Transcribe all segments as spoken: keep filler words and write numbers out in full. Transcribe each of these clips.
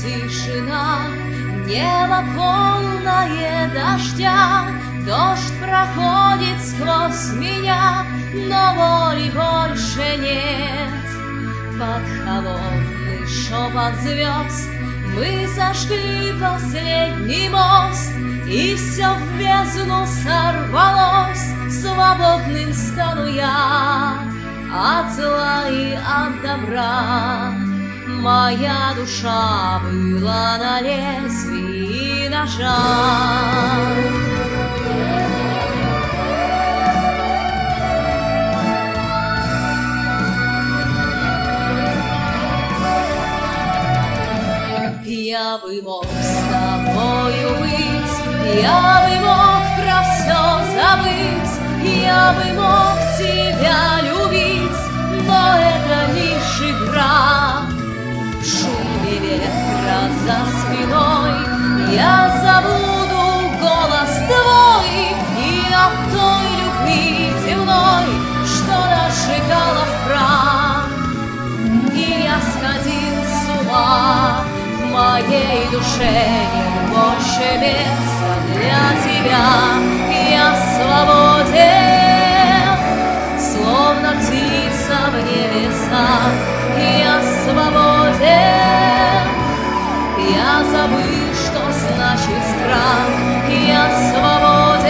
тишина, небо полное дождя, дождь проходит сквозь меня, но воли больше нет. Под холодный шепот звезд мы зажгли последний мост, и все в бездну сорвалось, свободным стану я от зла и от добра. Моя душа была на лезвии ножа. Я бы мог с тобою быть, я бы мог про все забыть, я бы мог тебя любить, но это лишь игра. В шуме ветра за спиной я забуду голос твой и от той любви земной, что дожигала в прах. И я сходил с ума, в моей душе нет больше места для тебя. Я свободен, словно птица в небесах. Я свободен, я забыл, что значит страх. Я свободен,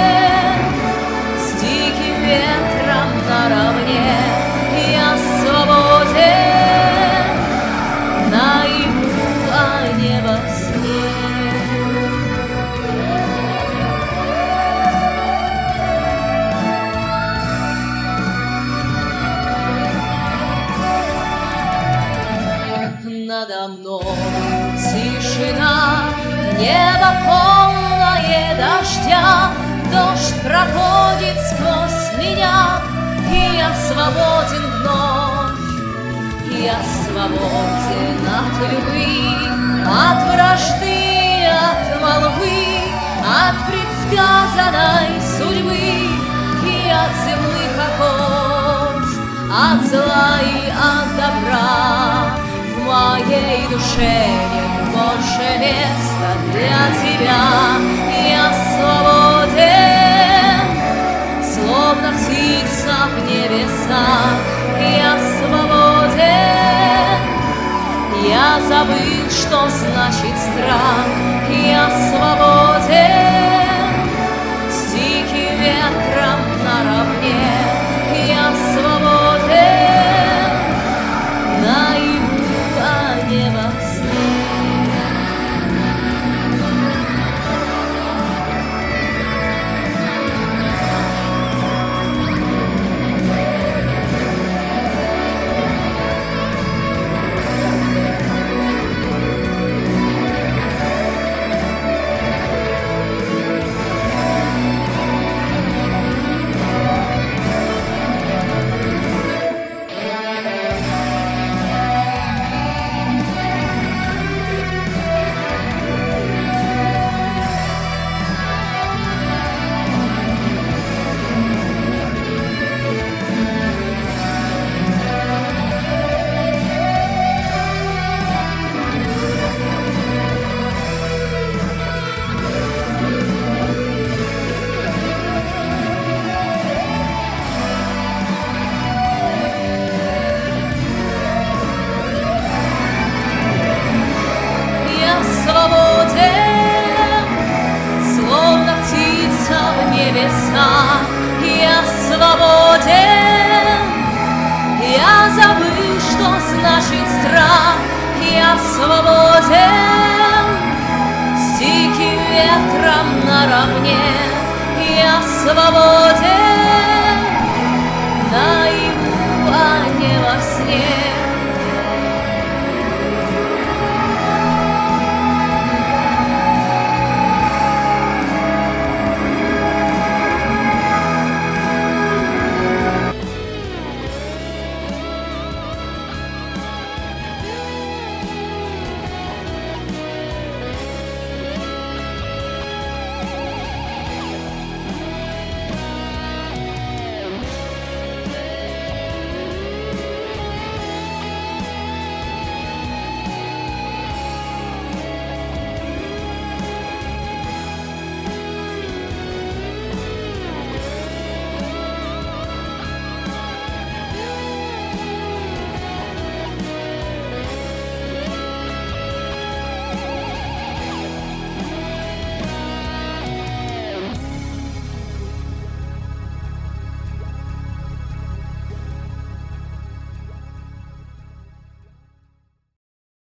с диким ветром наравне. Я свободен, наяву, а не во сне. Надо мной тишина, небо полное дождя, дождь проходит сквозь меня, и я свободен вновь. Я свободен от любви, от вражды, от молвы, от предсказанной судьбы и от земных оков, от зла и от добра. В моей душе нет больше места для тебя. Я свободен, словно птица в небесах. Я свободен, я забыл, что значит страх. Я свободен, с диким ветром наравне. Я свободен, наяву, а не во сне. Я свободен, я забыл, что значит страх. Я свободен, с диким ветром наравне. Я свободен, наяву, а не во сне.